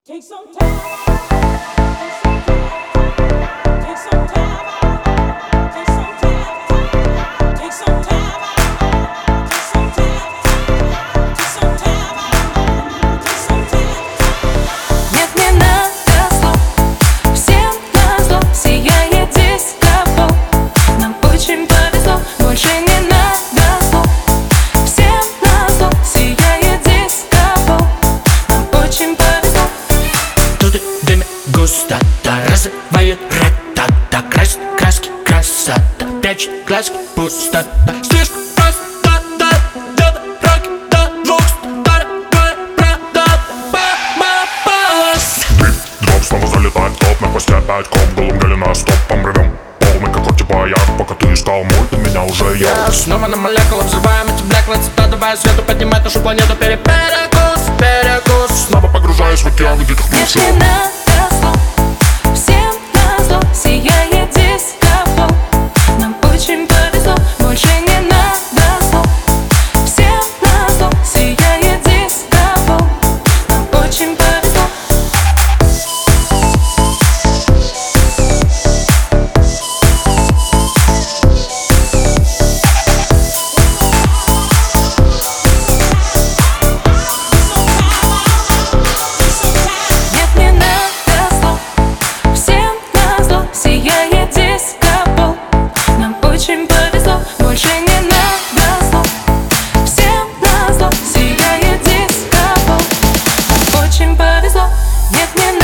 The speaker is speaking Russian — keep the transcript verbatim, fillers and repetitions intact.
Take some time. Take some time. Take some time. Take some time. Take some time. Take some time. Take some time. Нет, не надо слов, всем назло сияет диско-пол. Нам очень повезло, больше не надо слов. Всем назло сияет диско-пол. Нам очень повезло. Тут дымит густота, разрывает ратата, красит краски, красота, прячет глазки, пустота. Слишком просто, да, да, роки, да, лукс, дорогой продат, мама-пас. Дроп снова залетает топ, на хвосте опять коп, голым галина, стопом рвем. Полный как у тебя я, пока ты искал мой, ты меня уже ел. Снова на молекулы взрываем эти блеклы цвета, давая свету поднимать нашу планету. Перекус, перекус. Снова погружаюсь в океан диких Нет, мыслей. не надо слов, всем назло сияет диско-пол. Нам очень повезло, больше не надо слов. Всем назло сияет диско-пол. Нам очень повезло. Нет, не надо слов, всем назло сияет диско-пол. Нам очень повезло, больше не надо слов. Всем назло сияет диско-пол. Нам очень повезло, нет, не надо.